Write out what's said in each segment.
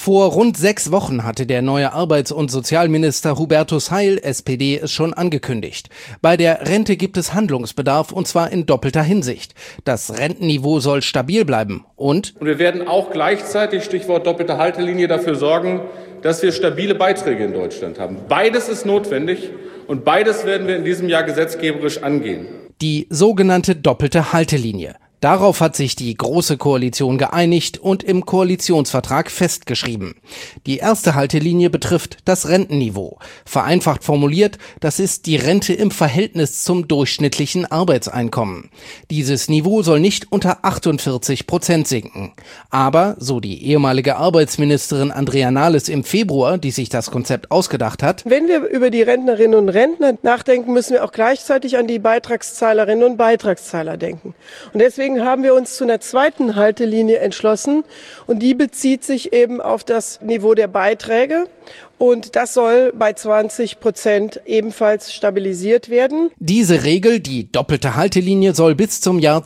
Vor rund 6 Wochen hatte der neue Arbeits- und Sozialminister Hubertus Heil, SPD, es schon angekündigt. Bei der Rente gibt es Handlungsbedarf, und zwar in doppelter Hinsicht. Das Rentenniveau soll stabil bleiben und wir werden auch gleichzeitig, Stichwort doppelte Haltelinie, dafür sorgen, dass wir stabile Beiträge in Deutschland haben. Beides ist notwendig und beides werden wir in diesem Jahr gesetzgeberisch angehen. Die sogenannte doppelte Haltelinie. Darauf hat sich die Große Koalition geeinigt und im Koalitionsvertrag festgeschrieben. Die erste Haltelinie betrifft das Rentenniveau. Vereinfacht formuliert, das ist die Rente im Verhältnis zum durchschnittlichen Arbeitseinkommen. Dieses Niveau soll nicht unter 48% sinken. Aber, so die ehemalige Arbeitsministerin Andrea Nahles im Februar, die sich das Konzept ausgedacht hat: Wenn wir über die Rentnerinnen und Rentner nachdenken, müssen wir auch gleichzeitig an die Beitragszahlerinnen und Beitragszahler denken. Und deswegen haben wir uns zu einer zweiten Haltelinie entschlossen, und die bezieht sich eben auf das Niveau der Beiträge. Und das soll bei 20% ebenfalls stabilisiert werden. Diese Regel, die doppelte Haltelinie, soll bis zum Jahr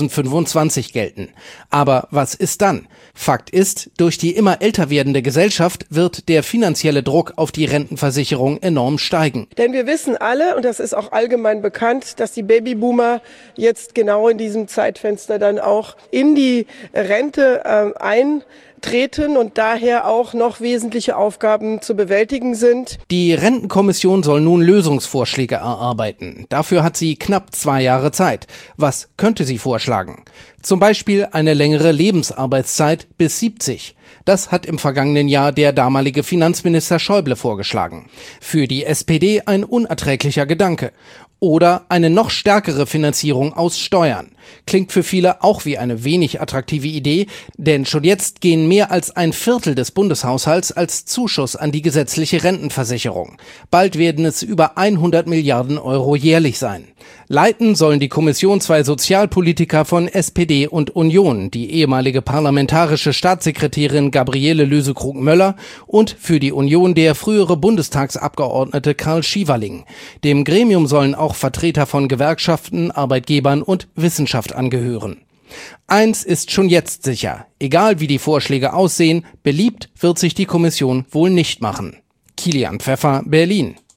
2025 gelten. Aber was ist dann? Fakt ist, durch die immer älter werdende Gesellschaft wird der finanzielle Druck auf die Rentenversicherung enorm steigen. Denn wir wissen alle, und das ist auch allgemein bekannt, dass die Babyboomer jetzt genau in diesem Zeitfenster dann auch in die Rente eintreten und daher auch noch wesentliche Aufgaben zu bewältigen sind. Die Rentenkommission soll nun Lösungsvorschläge erarbeiten. Dafür hat sie knapp 2 Jahre Zeit. Was könnte sie vorschlagen? Zum Beispiel eine längere Lebensarbeitszeit bis 70. Das hat im vergangenen Jahr der damalige Finanzminister Schäuble vorgeschlagen. Für die SPD ein unerträglicher Gedanke. Oder eine noch stärkere Finanzierung aus Steuern. Klingt für viele auch wie eine wenig attraktive Idee, denn schon jetzt gehen mehr als 1/4 des Bundeshaushalts als Zuschuss an die gesetzliche Rentenversicherung. Bald werden es über 100 Milliarden Euro jährlich sein. Leiten sollen die Kommission 2 Sozialpolitiker von SPD und Union, die ehemalige parlamentarische Staatssekretärin Gabriele Lösekrug-Möller und für die Union der frühere Bundestagsabgeordnete Karl Schieverling. Dem Gremium sollen auch Vertreter von Gewerkschaften, Arbeitgebern und Wissenschaft angehören. Eins ist schon jetzt sicher: Egal wie die Vorschläge aussehen, beliebt wird sich die Kommission wohl nicht machen. Kilian Pfeffer, Berlin.